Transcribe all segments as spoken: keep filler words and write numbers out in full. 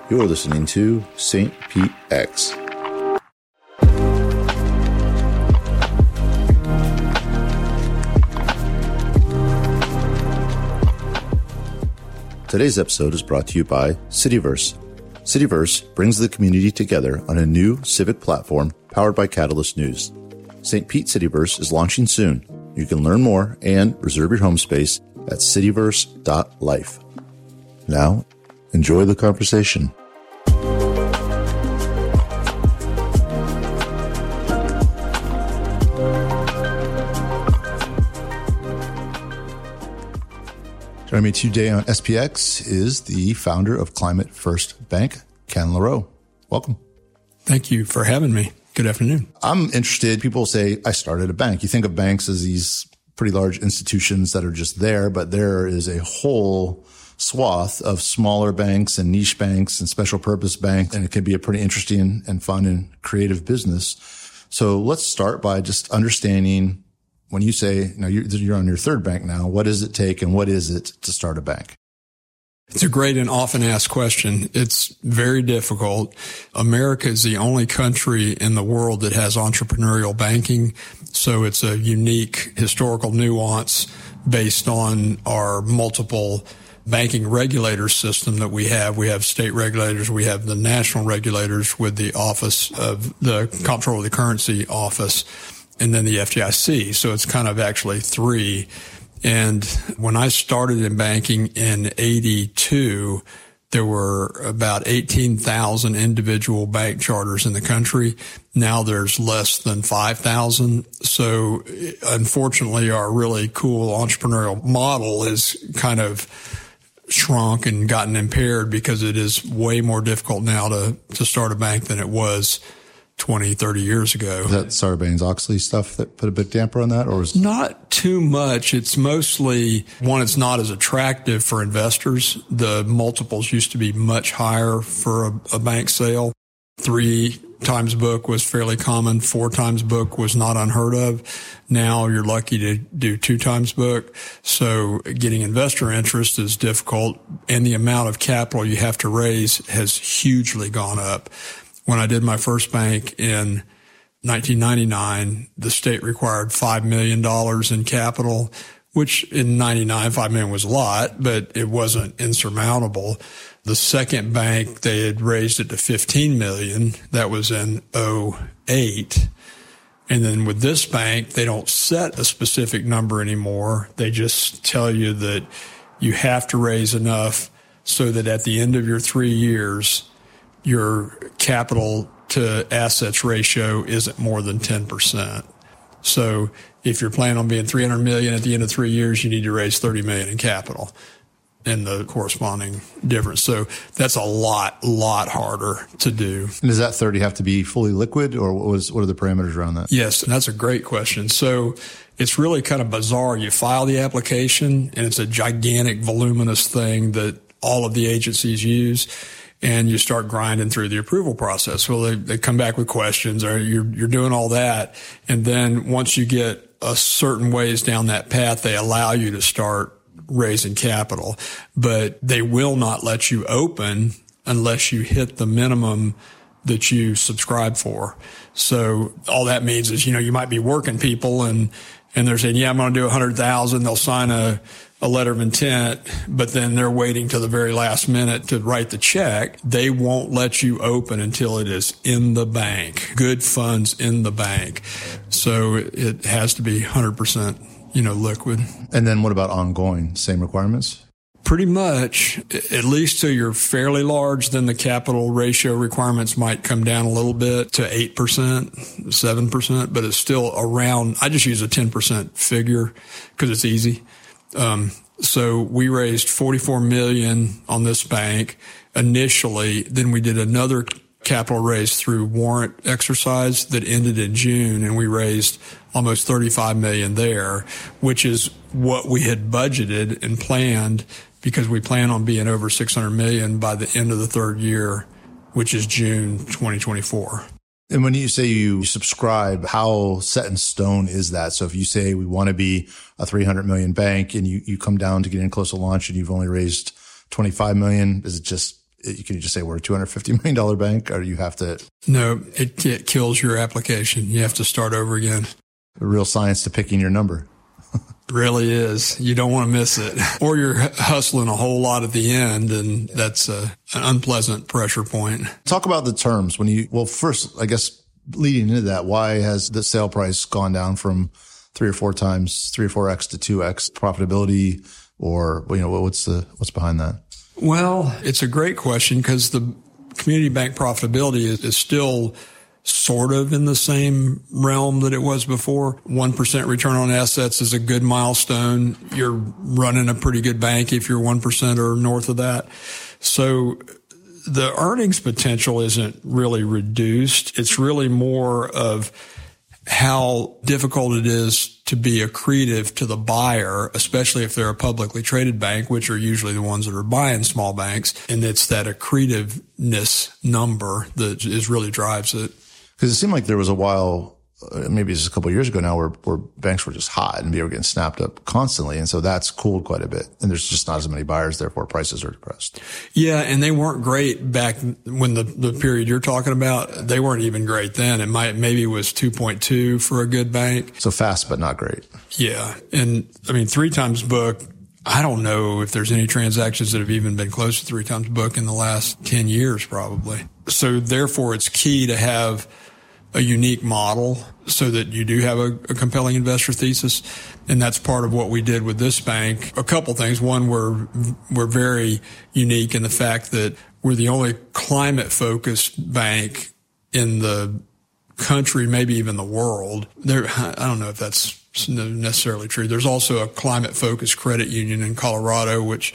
You're listening to Saint Pete X. Today's episode is brought to you by Cityverse. Cityverse brings the community together on a new civic platform powered by Catalyst News. Saint Pete Cityverse is launching soon. You can learn more and reserve your home space at cityverse dot life. Now, enjoy the conversation. Joining me today on S P X is the founder of Climate First Bank, Ken LaRoe. Welcome. Thank you for having me. Good afternoon. I'm interested. People say, I started a bank. You think of banks as these pretty large institutions that are just there, but there is a whole swath of smaller banks and niche banks and special purpose banks, and it can be a pretty interesting and fun and creative business. So let's start by just understanding, when you say, now you're, you're on your third bank now, what does it take and what is it to start a bank? It's a great and often asked question. It's very difficult. America is the only country in the world that has entrepreneurial banking. So it's a unique historical nuance based on our multiple banking regulator system that we have. We have state regulators. We have the national regulators with the Office of the Comptroller of the Currency Office, and then the F D I C. So it's kind of actually three. And when I started in banking in eighty-two, there were about eighteen thousand individual bank charters in the country. Now there's less than five thousand. So unfortunately, our really cool entrepreneurial model is kind of shrunk and gotten impaired because it is way more difficult now to, to start a bank than it was twenty, thirty years ago. Is that Sarbanes-Oxley stuff that put a big damper on that? Or was Not too much. It's mostly, one, it's not as attractive for investors. The multiples used to be much higher for a, a bank sale. Three times book was fairly common. Four times book was not unheard of. Now you're lucky to do two times book. So getting investor interest is difficult, and the amount of capital you have to raise has hugely gone up. When I did my first bank in nineteen ninety-nine, the state required five million dollars in capital, which in ninety-nine, five million dollars was a lot, but it wasn't insurmountable. The second bank, they had raised it to fifteen million dollars. That was in oh eight. And then with this bank, they don't set a specific number anymore. They just tell you that you have to raise enough so that at the end of your three years, your capital to assets ratio isn't more than ten percent. So if you're planning on being three hundred million at the end of three years, you need to raise thirty million in capital and the corresponding difference. So that's a lot, lot harder to do. And does that thirty have to be fully liquid, or what was, what are the parameters around that? Yes, and that's a great question. So it's really kind of bizarre. You file the application and it's a gigantic, voluminous thing that all of the agencies use. And you start grinding through the approval process. Well, they, they come back with questions, or you're, you're doing all that. And then once you get a certain ways down that path, they allow you to start raising capital. But they will not let you open unless you hit the minimum that you subscribe for. So all that means is, you know, you might be working people and, and they're saying, yeah, I'm going to do a hundred thousand. They'll sign a, a letter of intent, but then they're waiting till the very last minute to write the check. They won't let you open until it is in the bank, good funds in the bank. So it has to be one hundred percent, you know, liquid. And then what about ongoing? Same requirements? Pretty much, at least till you're fairly large, then the capital ratio requirements might come down a little bit to eight percent, seven percent, but it's still around. I just use a ten percent figure because it's easy. Um, so we raised forty-four million dollars on this bank initially. Then we did another capital raise through warrant exercise that ended in June, and we raised almost thirty-five million dollars there, which is what we had budgeted and planned, because we plan on being over six hundred million dollars by the end of the third year, which is June twenty twenty-four. And when you say you subscribe, how set in stone is that? So if you say we want to be a three hundred million bank and you, you come down to getting close to launch and you've only raised twenty-five million, is it just You can just say we're a two hundred fifty million dollars bank, or you have to? No, it, it kills your application. You have to start over again. The real science to picking your number. Really is. You don't want to miss it. Or you're hustling a whole lot at the end, and that's a, an unpleasant pressure point. Talk about the terms when you, well, first, I guess leading into that, why has the sale price gone down from three or four times, three or four X to two X profitability, or, you know, what's the, what's behind that? Well, it's a great question because the community bank profitability is, is still sort of in the same realm that it was before. one percent return on assets is a good milestone. You're running a pretty good bank if you're one percent or north of that. So the earnings potential isn't really reduced. It's really more of how difficult it is to be accretive to the buyer, especially if they're a publicly traded bank, which are usually the ones that are buying small banks. And it's that accretiveness number that is really drives it. Because it seemed like there was a while, uh, maybe it's a couple of years ago now, where, where banks were just hot and they were getting snapped up constantly. And so that's cooled quite a bit. And there's just not as many buyers, therefore prices are depressed. Yeah, and they weren't great back when the, the period you're talking about. They weren't even great then. It might maybe it was two point two for a good bank. So fast, but not great. Yeah. And I mean, three times book, I don't know if there's any transactions that have even been close to three times book in the last ten years, probably. So therefore, it's key to have a unique model so that you do have a, a compelling investor thesis. And that's part of what we did with this bank. A couple things. One, we're, we're very unique in the fact that we're the only climate focused bank in the country, maybe even the world. There, I don't know if that's necessarily true. There's also a climate focused credit union in Colorado, which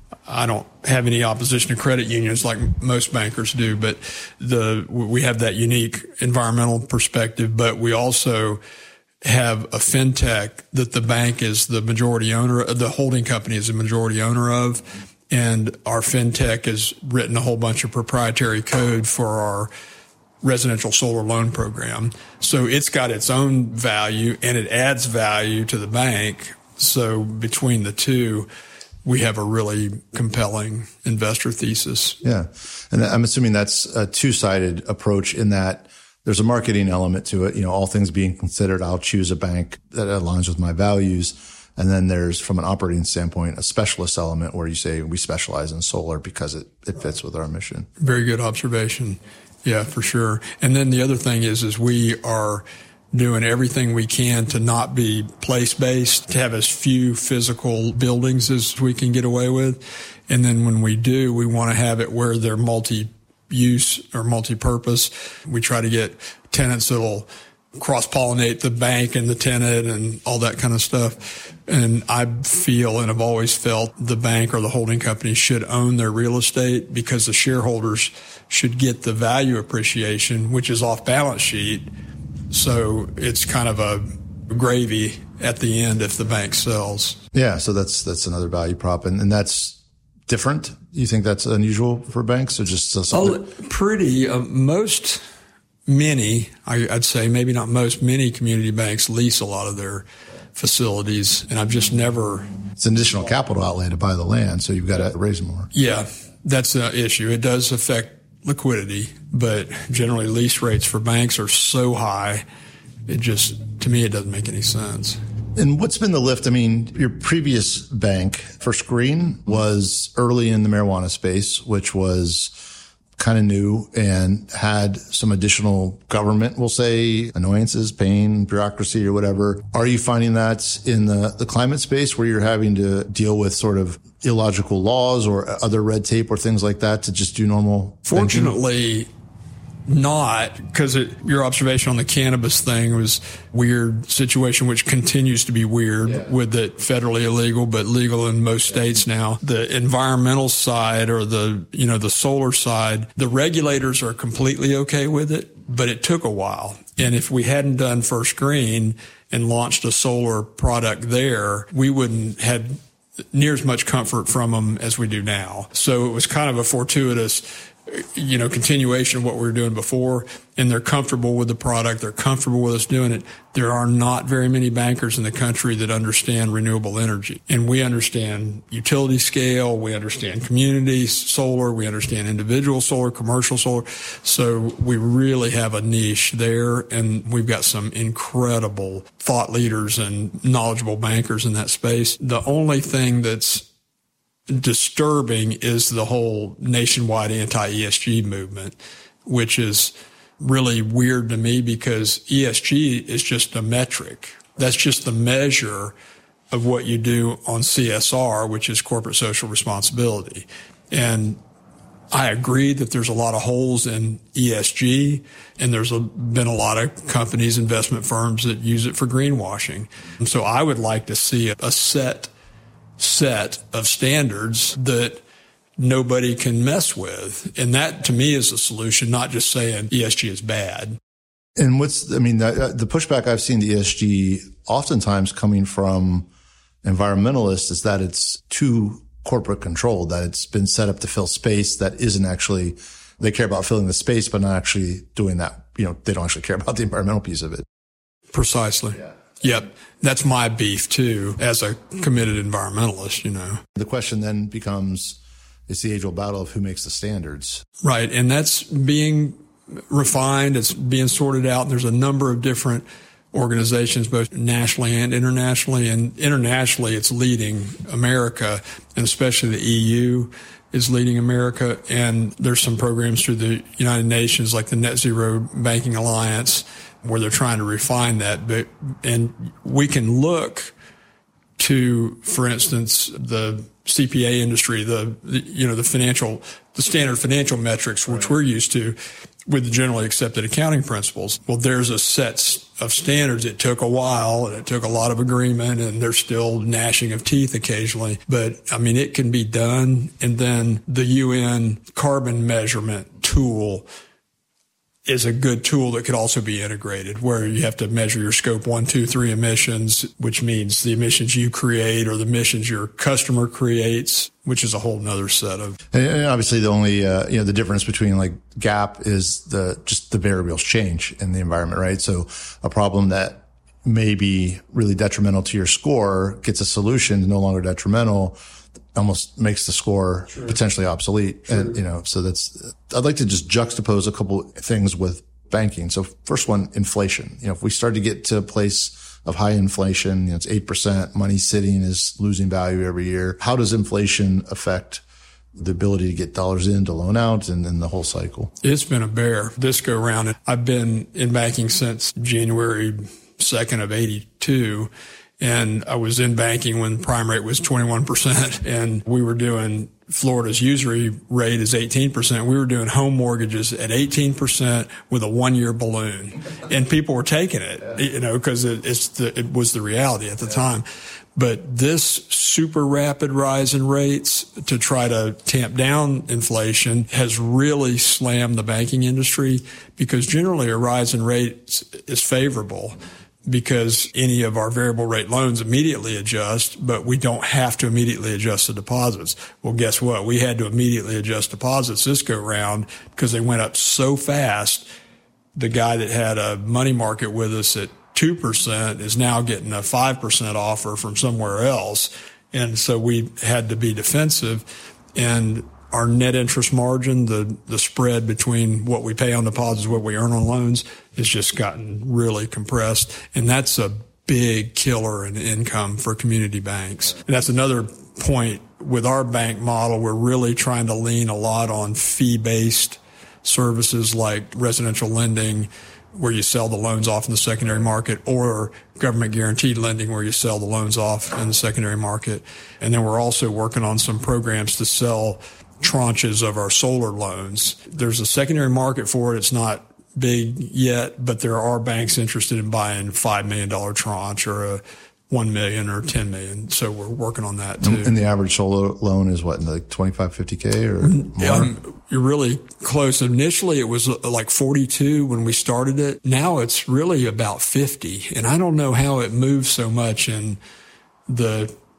I don't have any opposition to credit unions like most bankers do, but the, we have that unique environmental perspective, but we also have a fintech that the bank is the majority owner, the holding company is the majority owner of. And our fintech has written a whole bunch of proprietary code for our residential solar loan program. So it's got its own value and it adds value to the bank. So between the two, we have a really compelling investor thesis. Yeah. And I'm assuming that's a two-sided approach in that there's a marketing element to it. You know, all things being considered, I'll choose a bank that aligns with my values. And then there's, from an operating standpoint, a specialist element where you say we specialize in solar because it, it fits with our mission. Very good observation. Yeah, for sure. And then the other thing is, is we are doing everything we can to not be place-based, to have as few physical buildings as we can get away with. And then when we do, we want to have it where they're multi-use or multi-purpose. We try to get tenants that'll cross-pollinate the bank and the tenant and all that kind of stuff. And I feel and have always felt the bank or the holding company should own their real estate because the shareholders should get the value appreciation, which is off balance sheet. So it's kind of a gravy at the end if the bank sells. Yeah, so that's that's another value prop, and, and that's different. You think that's unusual for banks, or just uh, something? Oh, pretty. Uh, most, many, I, I'd say maybe not most, many community banks lease a lot of their facilities, and I've just never. It's an additional capital outlay to buy the land, so you've got to raise more. Yeah, that's an issue. It does affect liquidity, but generally lease rates for banks are so high, it just, to me, it doesn't make any sense. And what's been the lift? I mean, your previous bank, First Green, was early in the marijuana space, which was kind of new and had some additional government, we'll say, annoyances, pain, bureaucracy or whatever. Are you finding that in the, the climate space where you're having to deal with sort of illogical laws or other red tape or things like that to just do normal? Fortunately, banking? Not, because your observation on the cannabis thing was weird situation, which continues to be weird yeah. with it federally illegal, but legal in most states now. The environmental side or the, you know, the solar side, the regulators are completely okay with it, but it took a while. And if we hadn't done First Green and launched a solar product there, we wouldn't have near as much comfort from them as we do now. So it was kind of a fortuitous you know, continuation of what we were doing before, and they're comfortable with the product. They're comfortable with us doing it. There are not very many bankers in the country that understand renewable energy. And we understand utility scale. We understand community solar. We understand individual solar, commercial solar. So we really have a niche there. And we've got some incredible thought leaders and knowledgeable bankers in that space. The only thing that's disturbing is the whole nationwide anti-E S G movement, which is really weird to me because E S G is just a metric. That's just the measure of what you do on C S R, which is corporate social responsibility. And I agree that there's a lot of holes in E S G, and there's a, been a lot of companies, investment firms that use it for greenwashing. And so I would like to see a, a set set of standards that nobody can mess with. And that, to me, is a solution, not just saying E S G is bad. And what's, I mean, the, the pushback I've seen to E S G oftentimes coming from environmentalists is that it's too corporate controlled, that it's been set up to fill space that isn't actually, they care about filling the space, but not actually doing that. You know, they don't actually care about the environmental piece of it. Precisely. Yeah. Yep. That's my beef too, as a committed environmentalist, you know. The question then becomes, it's the age-old battle of who makes the standards. Right. And that's being refined. It's being sorted out. And there's a number of different organizations, both nationally and internationally. And internationally, it's leading America, and especially the E U is leading America. And there's some programs through the United Nations, like the Net Zero Banking Alliance, where they're trying to refine that. But, and we can look to, for instance, the C P A industry, the, the you know, the financial, the standard financial metrics, which we're used to with the generally accepted accounting principles. Well, there's a set of standards. It took a while and it took a lot of agreement, and there's still gnashing of teeth occasionally. But I mean, it can be done. And then the U N carbon measurement tool is a good tool that could also be integrated, where you have to measure your scope one, two, three emissions, which means the emissions you create or the emissions your customer creates, which is a whole nother set of. And obviously the only, uh, you know, the difference between like GAP is the, just the variables change in the environment, right? So a problem that may be really detrimental to your score gets a solution, no longer detrimental, almost makes the score True. Potentially obsolete. True. And, you know, so that's, I'd like to just juxtapose a couple things with banking. So first one, inflation. You know, if we start to get to a place of high inflation, you know, it's eight percent, money sitting is losing value every year. How does inflation affect the ability to get dollars in to loan out and then the whole cycle? It's been a bear this go round. I've been in banking since January second of eighty-two. And I was in banking when prime rate was twenty-one percent, and we were doing Florida's usury rate is eighteen percent. We were doing home mortgages at eighteen percent with a one-year balloon, and people were taking it, you know, because it, it's the, it was the reality at the time. But this super rapid rise in rates to try to tamp down inflation has really slammed the banking industry, because generally a rise in rates is favorable, because any of our variable rate loans immediately adjust, but we don't have to immediately adjust the deposits. Well, guess what? We had to immediately adjust deposits this go round because they went up so fast. The guy that had a money market with us at two percent is now getting a five percent offer from somewhere else. And so we had to be defensive. And our net interest margin, the, the spread between what we pay on deposits and what we earn on loans, has just gotten really compressed. And that's a big killer in income for community banks. And that's another point with our bank model. We're really trying to lean a lot on fee-based services like residential lending, where you sell the loans off in the secondary market, or government guaranteed lending, where you sell the loans off in the secondary market. And then we're also working on some programs to sell tranches of our solar loans. There's a secondary market for it. It's not big yet, but there are banks interested in buying five million dollars tranche or a one million dollars or ten million dollars. So we're working on that too. And the average solar loan is what, like twenty-five, fifty K or more? Um, you're really close. Initially, it was like forty-two when we started it. Now it's really about fifty. And I don't know how it moves so much in the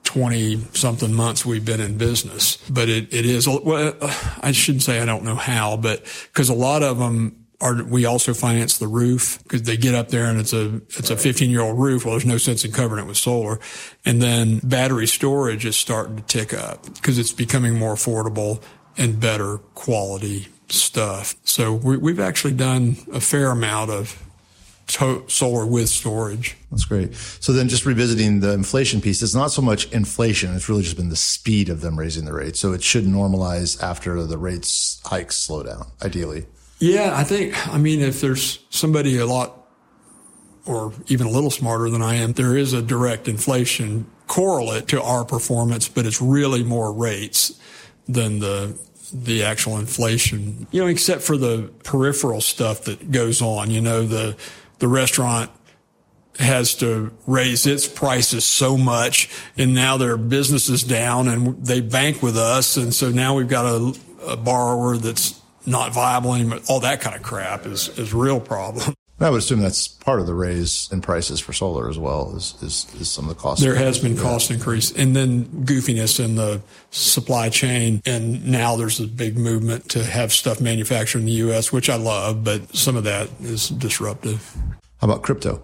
twenty something months we've been in business. But it, it is, well, I shouldn't say I don't know how, but because a lot of them are, we also finance the roof because they get up there and it's a, it's a fifteen year old roof. Well, there's no sense in covering it with solar. And then battery storage is starting to tick up because it's becoming more affordable and better quality stuff. So we, we've actually done a fair amount of to- solar with storage. That's great. So then just revisiting the inflation piece, it's not so much inflation. It's really just been the speed of them raising the rates. So it should normalize after the rates hikes slow down, ideally. Yeah, I think, I mean, if there's somebody a lot or even a little smarter than I am, there is a direct inflation correlate to our performance, but it's really more rates than the the actual inflation, you know, except for the peripheral stuff that goes on. You know, the the restaurant has to raise its prices so much, and now their business is down, and they bank with us, and so now we've got a, a borrower that's not viable anymore. All that kind of crap is is a real problem. I would assume that's part of the raise in prices for solar as well, is, is, is some of the costs. There has been cost increase, and then goofiness in the supply chain. And now there's a big movement to have stuff manufactured in the U S, which I love, but some of that is disruptive. How about crypto?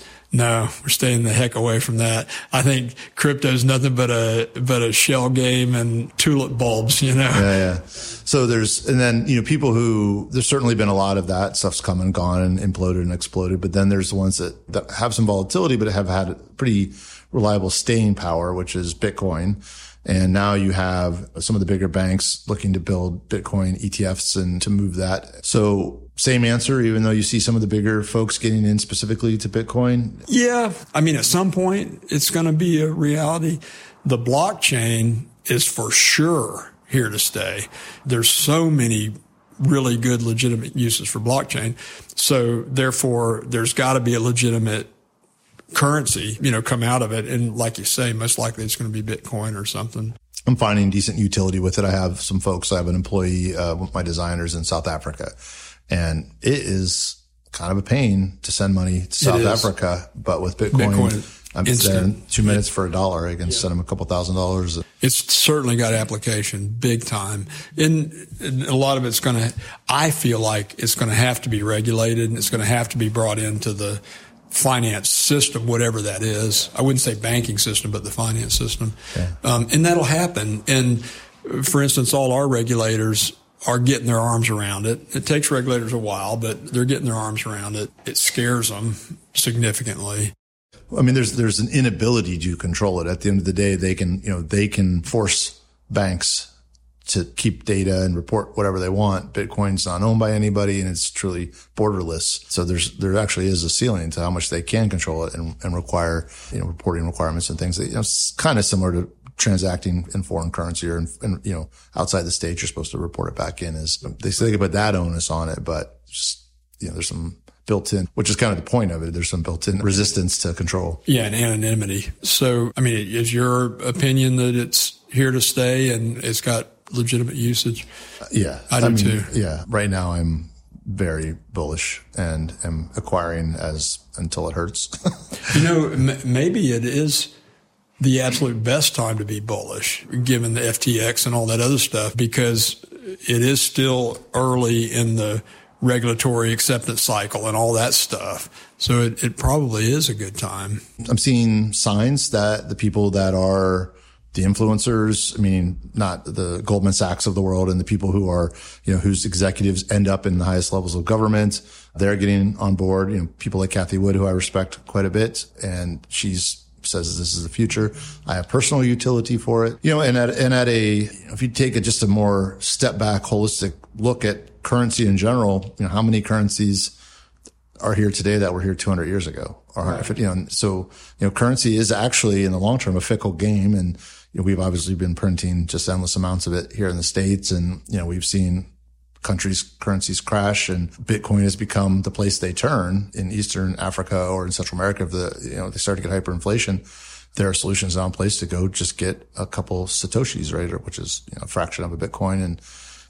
No, we're staying the heck away from that. I think crypto is nothing but a but a shell game and tulip bulbs, you know. Yeah, yeah. So there's, and then, you know, people who, there's certainly been a lot of that stuff's come and gone and imploded and exploded, but then there's the ones that, that have some volatility, but have had pretty reliable staying power, which is Bitcoin. And now you have some of the bigger banks looking to build Bitcoin E T Fs and to move that. So same answer, even though you see some of the bigger folks getting in specifically to Bitcoin? Yeah. I mean, at some point, it's going to be a reality. The blockchain is for sure here to stay. There's so many really good legitimate uses for blockchain. So therefore, there's got to be a legitimate currency, you know, come out of it. And like you say, most likely it's going to be Bitcoin or something. I'm finding decent utility with it. I have some folks, I have an employee, uh, with my designers in South Africa, and it is kind of a pain to send money to South Africa, but with Bitcoin, Bitcoin I'm sending two minutes for a dollar. I can yeah. send them a couple thousand dollars. It's certainly got application big time. And, and a lot of it's going to, I feel like it's going to have to be regulated and it's going to have to be brought into the finance system, whatever that is. I wouldn't say banking system, but the finance system. Yeah. Um, and that'll happen. And for instance, all our regulators are getting their arms around it. It takes regulators a while, but they're getting their arms around it. It scares them significantly. I mean, there's, there's an inability to control it. At the end of the day, they can, you know, they can force banks to keep data and report whatever they want. Bitcoin's not owned by anybody and it's truly borderless. So there's, there actually is a ceiling to how much they can control it and, and require, you know, reporting requirements and things that, you know, it's kind of similar to transacting in foreign currency or in, in, you know, outside the state, you're supposed to report it back in. Is they say they can put that onus on it, but just, you know, there's some built in, which is kind of the point of it. There's some built in resistance to control. Yeah. And anonymity. So, I mean, is your opinion that it's here to stay and it's got legitimate usage? Uh, yeah. I do I mean, too. Yeah. Right now I'm very bullish and am acquiring as until it hurts. You know, m- maybe it is the absolute best time to be bullish, given the F T X and all that other stuff, because it is still early in the regulatory acceptance cycle and all that stuff. So it, it probably is a good time. I'm seeing signs that the people that are the influencers, meaning not the Goldman Sachs of the world and the people who are, you know, whose executives end up in the highest levels of government, they're getting on board. You know, people like Cathie Wood, who I respect quite a bit, and she's says this is the future. I have personal utility for it. You know, and at, and at a, you know, if you take a, just a more step back, holistic look at currency in general, you know, how many currencies are here today that were here two hundred years ago? Or, right. you know, so, you know, currency is actually in the long term a fickle game. And, you know, we've obviously been printing just endless amounts of it here in the States. And, you know, we've seen countries' currencies crash, and Bitcoin has become the place they turn in Eastern Africa or in Central America. If the, you know, they start to get hyperinflation, there are solutions now in place to go just get a couple Satoshis, right? Or, which is, you know, a fraction of a Bitcoin, and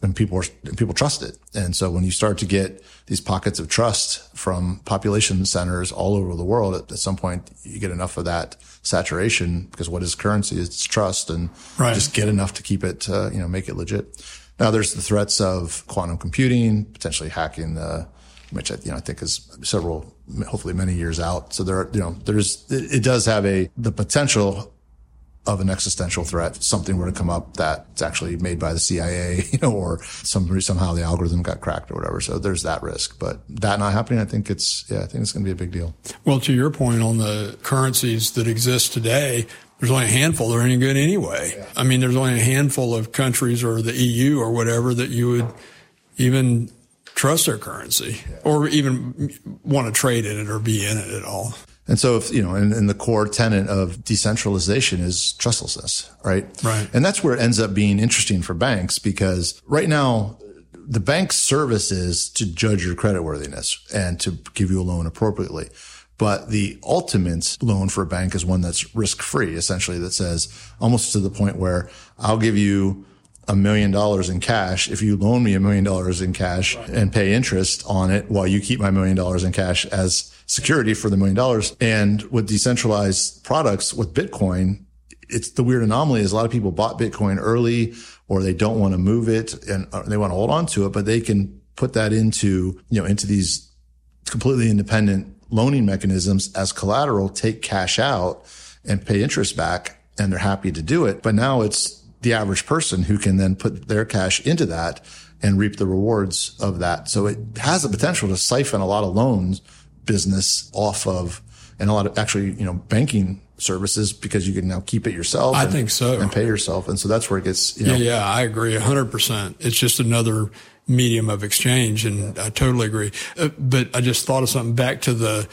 and people are, people trust it. And so when you start to get these pockets of trust from population centers all over the world, at, at some point you get enough of that saturation, because what is currency? It's trust, and right. just get enough to keep it, uh, you know, make it legit. Now there's the threats of quantum computing, potentially hacking the, which I, you know, I think is several, hopefully many years out. So there are, you know, there's, it, it does have a, the potential of an existential threat. If something were to come up that's actually made by the C I A, you know, or somebody, somehow the algorithm got cracked or whatever. So there's that risk, but that not happening, I think it's, yeah, I think it's going to be a big deal. Well, to your point on the currencies that exist today, there's only a handful that are any good anyway. Yeah. I mean, there's only a handful of countries or the E U or whatever that you would even trust their currency yeah. or even want to trade in it or be in it at all. And so, if, you know, and, and the core tenet of decentralization is trustlessness, right? Right. And that's where it ends up being interesting for banks, because right now, the bank's service is to judge your creditworthiness and to give you a loan appropriately. But the ultimate loan for a bank is one that's risk-free, essentially, that says almost to the point where I'll give you a million dollars in cash if you loan me a million dollars in cash right. and pay interest on it while you keep my million dollars in cash as security for the million dollars. And with decentralized products, with Bitcoin, it's the weird anomaly is a lot of people bought Bitcoin early, or they don't want to move it and they want to hold on to it, but they can put that into, you know, into these completely independent loaning mechanisms as collateral, take cash out and pay interest back, and they're happy to do it. But now it's the average person who can then put their cash into that and reap the rewards of that. So it has the potential to siphon a lot of loans business off of, and a lot of actually, you know, banking services, because you can now keep it yourself. I and, think so. And pay yourself. And so that's where it gets, you know. Yeah, yeah, I agree one hundred percent. It's just another medium of exchange, and I totally agree. Uh, but I just thought of something back to the,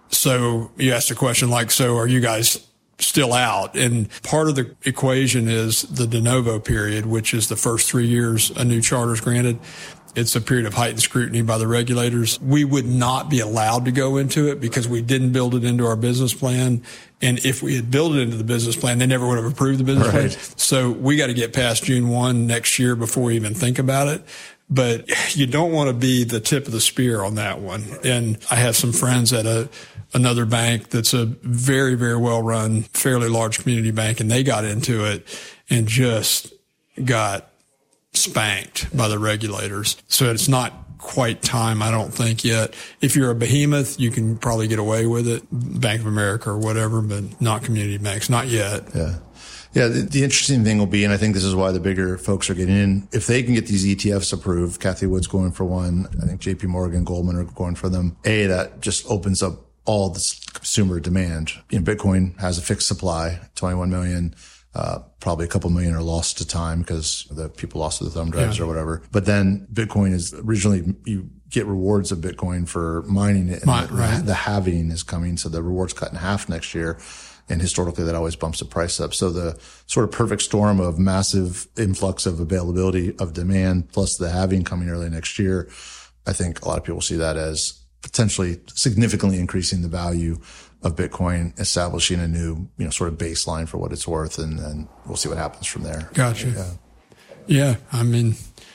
so you asked a question like, so are you guys still out? And part of the equation is the de novo period, which is the first three years a new charter is granted. It's a period of heightened scrutiny by the regulators. We would not be allowed to go into it because we didn't build it into our business plan. And if we had built it into the business plan, they never would have approved the business right. plan. So we got to get past June first next year before we even think about it. But you don't want to be the tip of the spear on that one. And I have some friends at a another bank that's a very, very well run, fairly large community bank, and they got into it and just got spanked by the regulators. So it's not quite time, I don't think, yet. If you're a behemoth, you can probably get away with it, Bank of America or whatever, but not community banks, not yet. Yeah. Yeah, the, the interesting thing will be, and I think this is why the bigger folks are getting in, if they can get these E T Fs approved, Cathie Wood's going for one, I think J P Morgan, Goldman are going for them. A, that just opens up all this consumer demand. You know, Bitcoin has a fixed supply, twenty-one million. Uh, probably a couple million are lost to time because the people lost the thumb drives yeah. or whatever. But then Bitcoin is originally, you get rewards of Bitcoin for mining it. And My, the, right. the halving is coming. So the rewards cut in half next year. And historically that always bumps the price up. So the sort of perfect storm of massive influx of availability of demand plus the halving coming early next year, I think a lot of people see that as potentially significantly increasing the value of Bitcoin, establishing a new, you know, sort of baseline for what it's worth. And then we'll see what happens from there. Gotcha. Yeah. Yeah. I mean,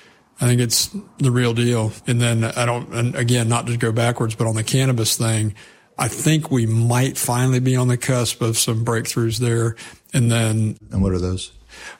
I think it's the real deal. And then I don't, and again, not to go backwards, but on the cannabis thing, I think we might finally be on the cusp of some breakthroughs there. And then. And what are those?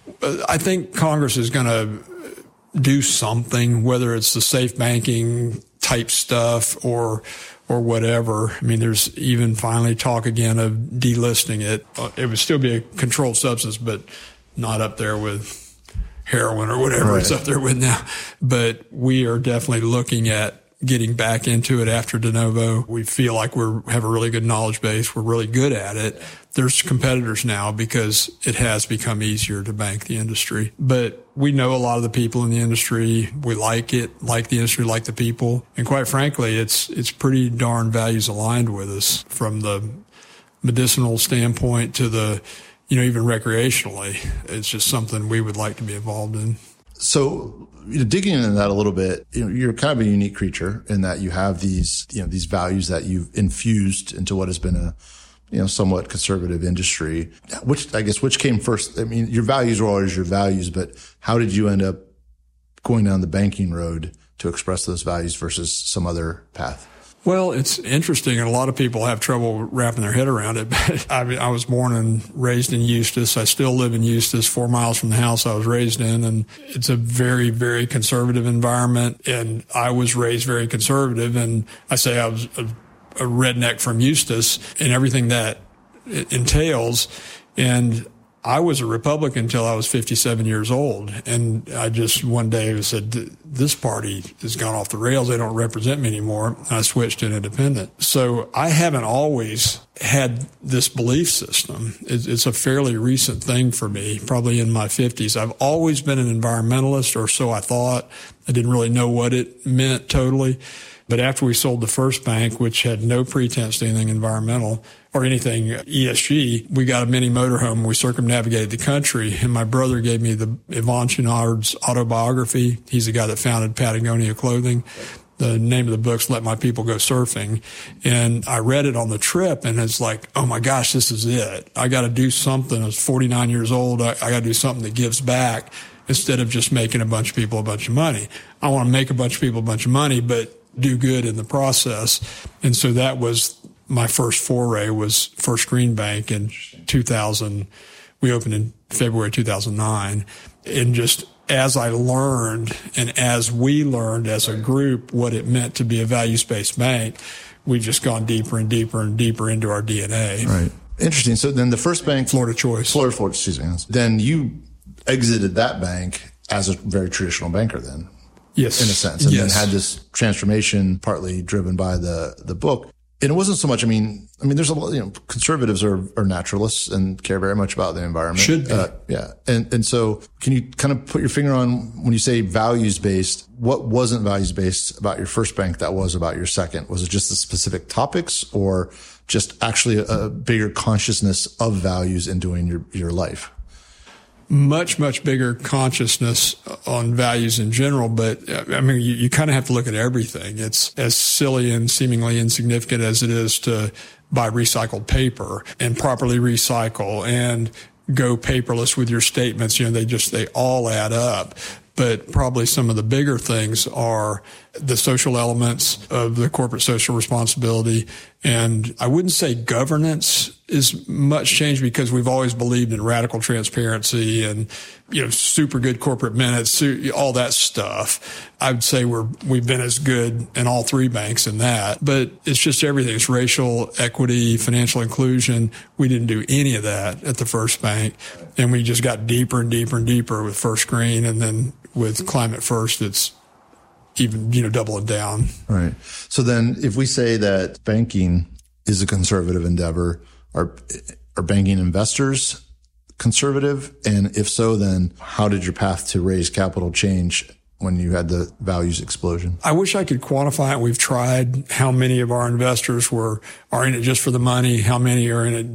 I think Congress is going to do something, whether it's the safe banking type stuff or, or whatever. I mean, there's even finally talk again of delisting it. It would still be a controlled substance, but not up there with heroin or whatever right. it's up there with now. But we are definitely looking at getting back into it after de novo. We feel like we have a really good knowledge base. We're really good at it. There's competitors now because it has become easier to bank the industry. But we know a lot of the people in the industry. We like it, like the industry, like the people. And quite frankly, it's it's pretty darn values aligned with us from the medicinal standpoint to the, you know, even recreationally. It's just something we would like to be involved in. So, you know, digging into that a little bit, you know, you're kind of a unique creature in that you have these, you know, these values that you've infused into what has been a, you know, somewhat conservative industry. Which, I guess, which came first? I mean, your values were always your values, but how did you end up going down the banking road to express those values versus some other path? Well, it's interesting, and a lot of people have trouble wrapping their head around it. But I, mean, I was born and raised in Eustis. I still live in Eustis, four miles from the house I was raised in, and it's a very, very conservative environment. And I was raised very conservative, and I say I was a, a redneck from Eustis and everything that it entails. And I was a Republican until I was fifty-seven years old. And I just one day said, this party has gone off the rails. They don't represent me anymore. And I switched to an independent. So I haven't always had this belief system. It's a fairly recent thing for me, probably in my fifties. I've always been an environmentalist, or so I thought. I didn't really know what it meant totally. But after we sold the first bank, which had no pretense to anything environmental or anything E S G, we got a mini motorhome and we circumnavigated the country. And my brother gave me the Yvon Chouinard's autobiography. He's the guy that founded Patagonia Clothing. The name of the book's Let My People Go Surfing. And I read it on the trip, and it's like, oh my gosh, this is it. I got to do something. I was forty-nine years old. I, I got to do something that gives back instead of just making a bunch of people a bunch of money. I want to make a bunch of people a bunch of money, but do good in the process. And so that was my first foray, was First Green Bank in two thousand. We opened in February two thousand nine. And just as I learned and as we learned as a group what it meant to be a values-based bank, we've just gone deeper and deeper and deeper into our D N A. Right. Interesting. So then the first bank, Florida Choice. Florida, Florida, excuse me. Then you exited that bank as a very traditional banker then. Yes. In a sense. And yes. then had this transformation partly driven by the, the book. And it wasn't so much, I mean, I mean, there's a lot, you know, conservatives are, are naturalists and care very much about the environment. Should be. Uh, yeah. And, and so can you kind of put your finger on when you say values based, what wasn't values based about your first bank that was about your second? Was it just the specific topics or just actually a, a bigger consciousness of values in doing your, your life? Much, much bigger consciousness on values in general. But I mean, you, you kind of have to look at everything. It's as silly and seemingly insignificant as it is to buy recycled paper and properly recycle and go paperless with your statements. You know, they just, they all add up. But probably some of the bigger things are the social elements of the corporate social responsibility. And I wouldn't say governance is much changed because we've always believed in radical transparency and, you know, super good corporate minutes, all that stuff. I would say we're, we've been as good in all three banks in that, but it's just everything. It's racial equity, financial inclusion. We didn't do any of that at the first bank. And we just got deeper and deeper and deeper with First Green. And then with Climate First, it's even, you know, doubling down. Right. So then if we say that banking is a conservative endeavor, are, are banking investors conservative? And if so, then how did your path to raise capital change when you had the values explosion? I wish I could quantify it. We've tried how many of our investors were, are in it just for the money, how many are in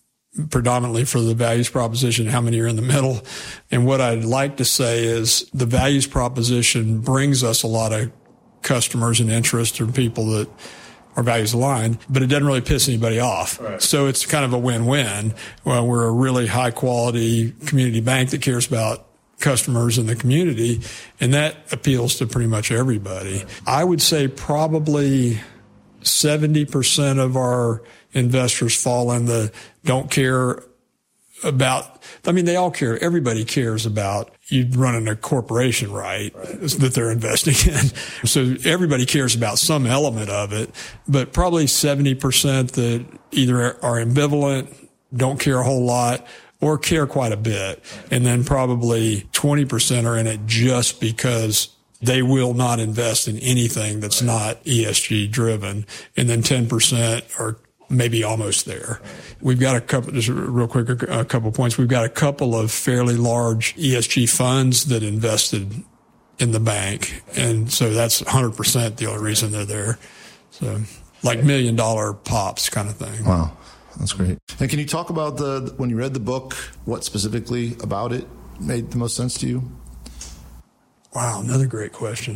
it predominantly for the values proposition, how many are in the middle. And what I'd like to say is the values proposition brings us a lot of customers and interest or people that are values aligned, but it doesn't really piss anybody off. Right. So it's kind of a win-win. Well, we're a really high quality community bank that cares about customers in the community, and that appeals to pretty much everybody. Right. I would say probably seventy percent of our investors fall in the don't care about, I mean, they all care. Everybody cares about you running a corporation, right, right, that they're investing in. So everybody cares about some element of it, but probably seventy percent that either are ambivalent, don't care a whole lot, or care quite a bit. And then probably twenty percent are in it just because they will not invest in anything that's not E S G driven. And then ten percent are maybe almost there. We've got a couple, just real quick, a couple points. We've got a couple of fairly large E S G funds that invested in the bank. And so that's one hundred percent the only reason they're there. So like million dollar pops kind of thing. Wow. That's great. And can you talk about the, when you read the book, what specifically about it made the most sense to you? Wow. Another great question.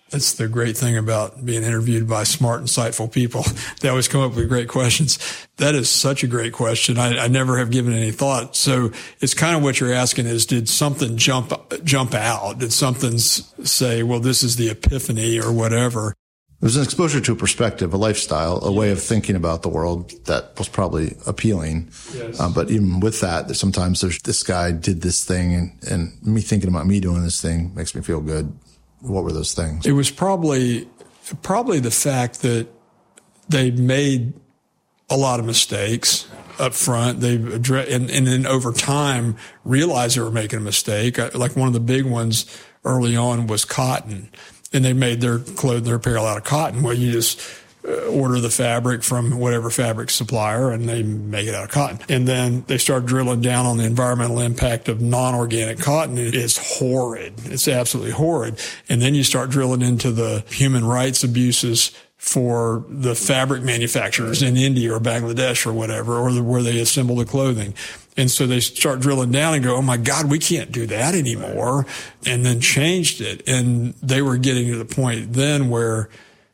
That's the great thing about being interviewed by smart, insightful people. They always come up with great questions. That is such a great question. I, I never have given any thought. So it's kind of what you're asking is, did something jump, jump out? Did something say, well, this is the epiphany or whatever? There's an exposure to a perspective, a lifestyle, a way of thinking about the world that was probably appealing. Yes. Um, but even with that, sometimes there's this guy did this thing, and, and me thinking about me doing this thing makes me feel good. What were those things? It was probably probably the fact that they made a lot of mistakes up front. They and, and then over time realized they were making a mistake. Like one of the big ones early on was cotton. And they made their clothing, their apparel out of cotton. Well, you just uh, order the fabric from whatever fabric supplier and they make it out of cotton. And then they start drilling down on the environmental impact of non-organic cotton. It's horrid. It's absolutely horrid. And then you start drilling into the human rights abuses for the fabric manufacturers in India or Bangladesh or whatever, or the, where they assemble the clothing. And so they start drilling down and go, oh my God, we can't do that anymore. And then changed it. And they were getting to the point then where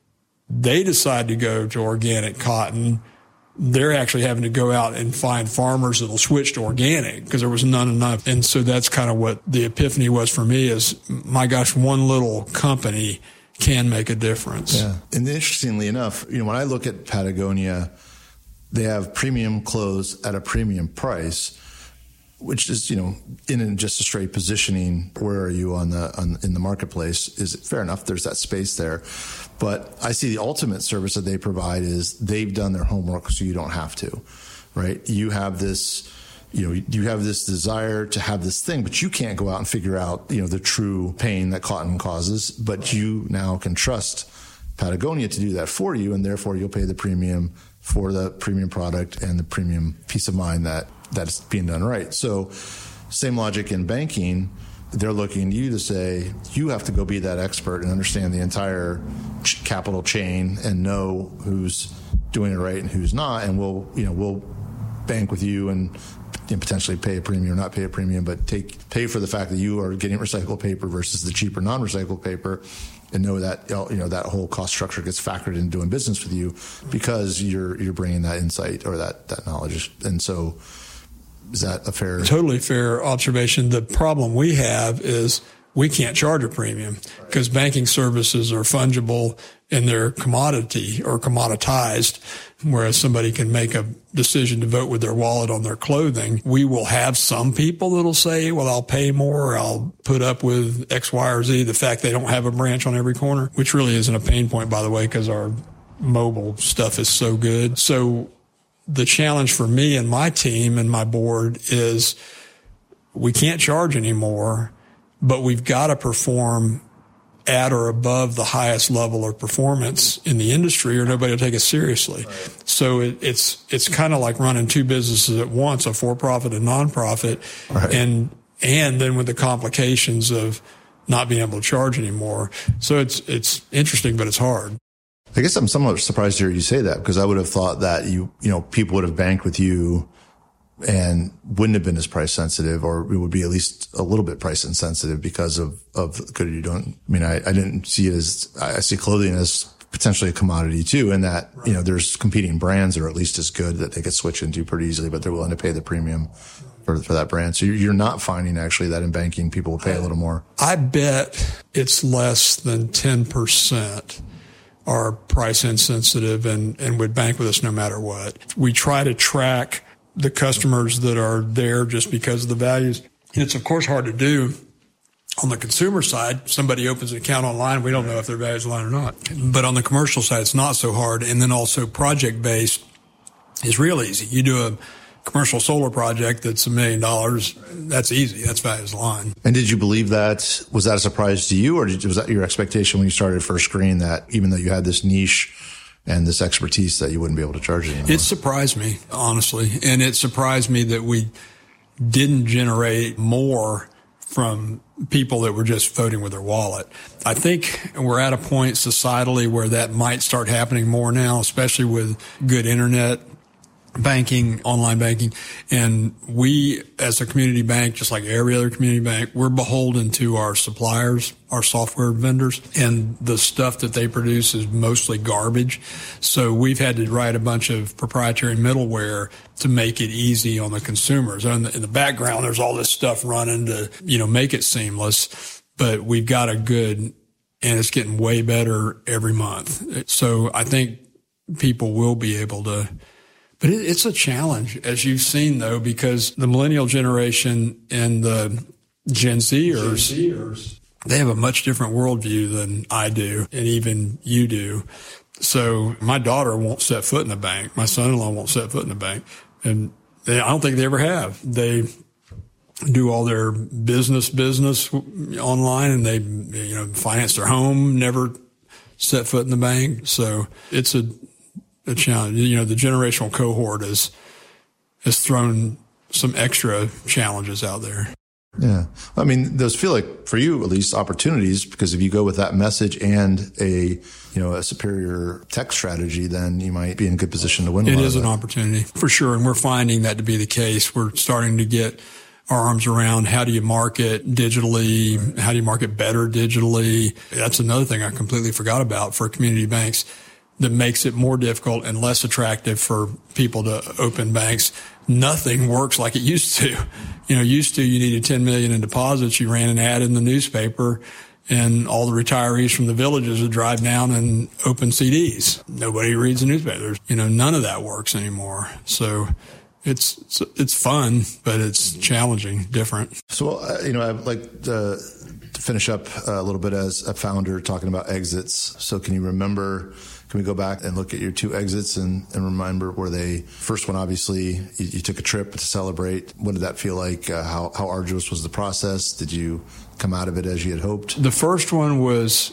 they decide to go to organic cotton. They're actually having to go out and find farmers that'll switch to organic because there was none enough. And so that's kind of what the epiphany was for me is, my gosh, one little company can make a difference. Yeah. And interestingly enough, you know, when I look at Patagonia, they have premium clothes at a premium price, which is, you know, in just a straight positioning. Where are you on the on in the marketplace? Is it fair enough? There's that space there, but I see the ultimate service that they provide is they've done their homework, so you don't have to, right? You have this, you know, you have this desire to have this thing, but you can't go out and figure out, you know, the true pain that cotton causes. But you now can trust Patagonia to do that for you, and therefore you'll pay the premium for the premium product and the premium peace of mind that that's being done right. So same logic in banking. They're looking to you to say, you have to go be that expert and understand the entire ch- capital chain and know who's doing it right and who's not. And we'll, you know, we'll bank with you and, and potentially pay a premium or not pay a premium, but take, pay for the fact that you are getting recycled paper versus the cheaper non-recycled paper. And know that, you know, that whole cost structure gets factored in doing business with you because you're you're bringing that insight or that, that knowledge. And so is that a fair? Totally fair observation. The problem we have is we can't charge a premium because banking services are fungible and they're commodity or commoditized, whereas somebody can make a decision to vote with their wallet on their clothing. We will have some people that'll say, well, I'll pay more, or I'll put up with X, Y, or Z, the fact they don't have a branch on every corner, which really isn't a pain point, by the way, because our mobile stuff is so good. So the challenge for me and my team and my board is we can't charge anymore, but we've got to perform at or above the highest level of performance in the industry, or nobody will take us seriously. Right. So it, it's it's kind of like running two businesses at once, a for-profit and non-profit, right. and and then with the complications of not being able to charge anymore. So it's it's interesting, but it's hard. I guess I'm somewhat surprised to hear you say that, because I would have thought that you you know people would have banked with you and wouldn't have been as price sensitive, or it would be at least a little bit price insensitive because of, of good you don't. I mean, I, I didn't see it as, I see clothing as potentially a commodity too, in that, right. you know, there's competing brands that are at least as good that they could switch into pretty easily, but they're willing to pay the premium for, for that brand. So you're, you're not finding actually that in banking people will pay a little more. I bet it's less than ten percent are price insensitive and, and would bank with us no matter what. We try to track the customers that are there just because of the values. And it's, of course, hard to do on the consumer side. Somebody opens an account online, we don't know if their values align or not. But on the commercial side, it's not so hard. And then also project-based is real easy. You do a commercial solar project that's a million dollars, that's easy. That's values align. And did you believe that? Was that a surprise to you, or did, was that your expectation when you started First Green, that even though you had this niche and this expertise that you wouldn't be able to charge it anymore? It surprised me, honestly. And it surprised me that we didn't generate more from people that were just voting with their wallet. I think we're at a point societally where that might start happening more now, especially with good internet banking, online banking. And we, as a community bank, just like every other community bank, we're beholden to our suppliers, our software vendors, and the stuff that they produce is mostly garbage. So we've had to write a bunch of proprietary middleware to make it easy on the consumers. And in the background, there's all this stuff running to, you know, make it seamless. But we've got a good, and it's getting way better every month. So I think people will be able to. But it's a challenge, as you've seen, though, because the millennial generation and the Gen Zers, Gen Zers, they have a much different worldview than I do, and even you do. So my daughter won't set foot in the bank. My son-in-law won't set foot in the bank. And they, I don't think they ever have. They do all their business business online, and they, you know, finance their home, never set foot in the bank. So it's a a challenge. You know, the generational cohort has has thrown some extra challenges out there. Yeah. I mean, those feel like, for you at least, opportunities, because if you go with that message and a, you know, a superior tech strategy, then you might be in a good position to win. It is an opportunity for sure. And we're finding that to be the case. We're starting to get our arms around how do you market digitally? How do you market better digitally? That's another thing I completely forgot about for community banks that makes it more difficult and less attractive for people to open banks. Nothing works like it used to. You know, used to you needed ten million in deposits. You ran an ad in the newspaper and all the retirees from the villages would drive down and open C Ds. Nobody reads the newspaper. There's, you know, none of that works anymore. So it's, it's, it's fun, but it's challenging, different. So, uh, you know, I'd like to, to finish up a little bit as a founder talking about exits. So can you remember, can we go back and look at your two exits and, and remember, were they, first one, obviously, you, you took a trip to celebrate. What did that feel like? Uh, how, how arduous was the process? Did you come out of it as you had hoped? The first one was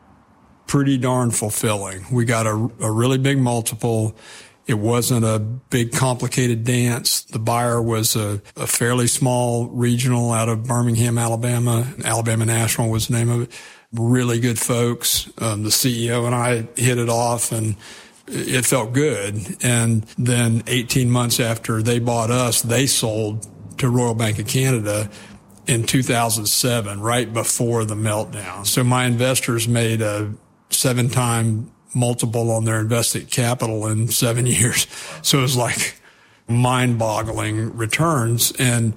pretty darn fulfilling. We got a, a really big multiple. It wasn't a big, complicated dance. The buyer was a, a fairly small regional out of Birmingham, Alabama. Alabama National was the name of it. Really good folks. Um, the C E O and I hit it off, and it felt good. And then eighteen months after they bought us, they sold to Royal Bank of Canada in two thousand seven, right before the meltdown. So my investors made a seven-time multiple on their invested capital in seven years. So it was like mind-boggling returns. And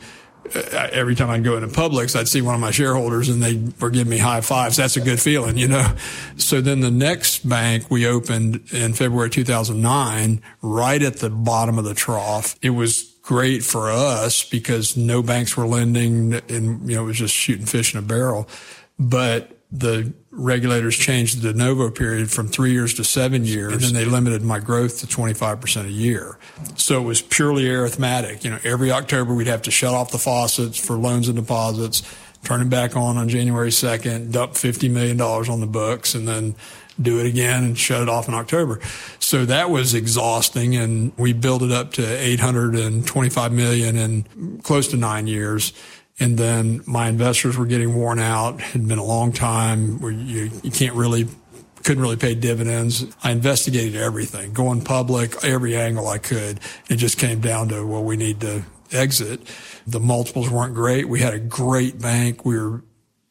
every time I'd go into Publix, I'd see one of my shareholders and they were giving me high fives. That's a good feeling, you know. So then the next bank we opened in February two thousand nine, right at the bottom of the trough. It was great for us because no banks were lending and, you know, it was just shooting fish in a barrel. But the regulators changed the de novo period from three years to seven years, and then they limited my growth to twenty-five percent a year. So it was purely arithmetic. You know, every October we'd have to shut off the faucets for loans and deposits, turn it back on on January second, dump fifty million dollars on the books, and then do it again and shut it off in October. So that was exhausting, and we built it up to eight hundred twenty-five million dollars in close to nine years. And then my investors were getting worn out. It had been a long time where you, you can't really, couldn't really pay dividends. I investigated everything, going public, every angle I could. It just came down to, well, we need to exit. The multiples weren't great. We had a great bank. We were,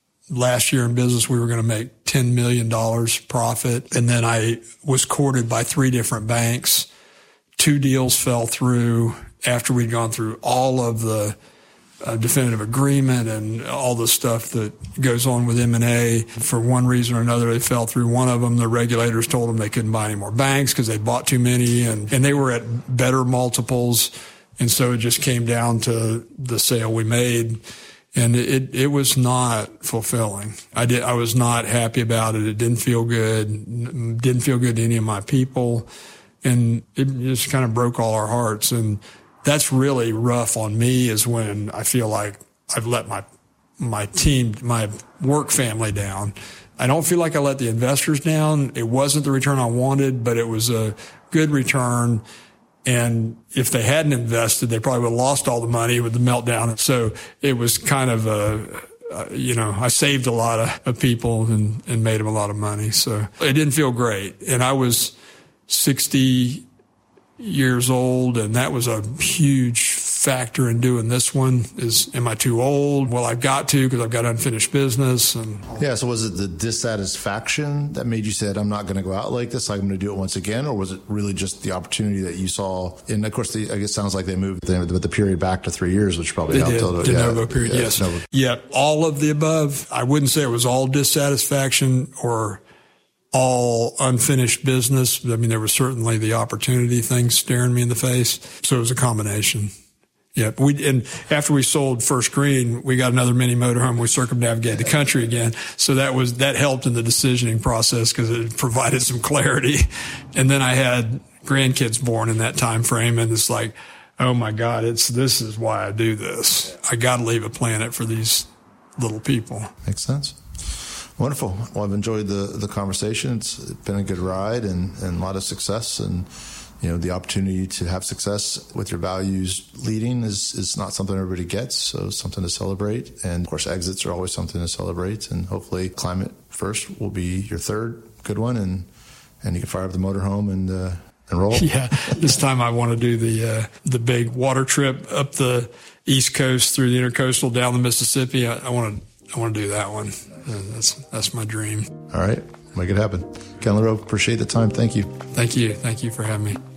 last year in business, we were going to make ten million dollars profit. And then I was courted by three different banks. Two deals fell through after we'd gone through all of the Uh, definitive agreement and all the stuff that goes on with M and A. For one reason or another, they fell through. One of them, the regulators told them they couldn't buy any more banks because they bought too many, and, and they were at better multiples. And so it just came down to the sale we made. And it, it was not fulfilling. I did, I was not happy about it. It didn't feel good. Didn't feel good to any of my people. And it just kind of broke all our hearts. And that's really rough on me, is when I feel like I've let my, my team, my work family down. I don't feel like I let the investors down. It wasn't the return I wanted, but it was a good return. And if they hadn't invested, they probably would have lost all the money with the meltdown. So it was kind of a, uh, you know, I saved a lot of, of people and, and made them a lot of money. So it didn't feel great. And I was sixty years old, and that was a huge factor in doing this one. Is, am I too old? Well, I've got to, because I've got unfinished business. And yeah, so was it the dissatisfaction that made you say, I'm not going to go out like this, I'm going to do it once again? Or was it really just the opportunity that you saw? And of course, the, I guess it sounds like they moved the, the period back to three years, which probably they helped. Did. Total, De yeah, novo period, yeah, yes. Novo. Yeah, all of the above. I wouldn't say it was all dissatisfaction or all unfinished business. I mean, there was certainly the opportunity thing staring me in the face. So it was a combination. Yeah. We, and after we sold First Green, we got another mini motorhome. We circumnavigated the country again. So that was, that helped in the decisioning process because it provided some clarity. And then I had grandkids born in that time frame. And it's like, oh my God, it's, this is why I do this. I got to leave a planet for these little people. Makes sense. Wonderful. Well, I've enjoyed the, the conversation. It's been a good ride and, and a lot of success. And, you know, the opportunity to have success with your values leading is, is not something everybody gets. So it's something to celebrate. And of course, exits are always something to celebrate. And hopefully Climate First will be your third good one. And, and you can fire up the motorhome and, uh, and roll. Yeah. This time I want to do the, uh, the big water trip up the East Coast through the Intercoastal down the Mississippi. I, I want to, I want to do that one. That's that's my dream. All right. Make it happen. Ken LaRoe, appreciate the time. Thank you. Thank you. Thank you for having me.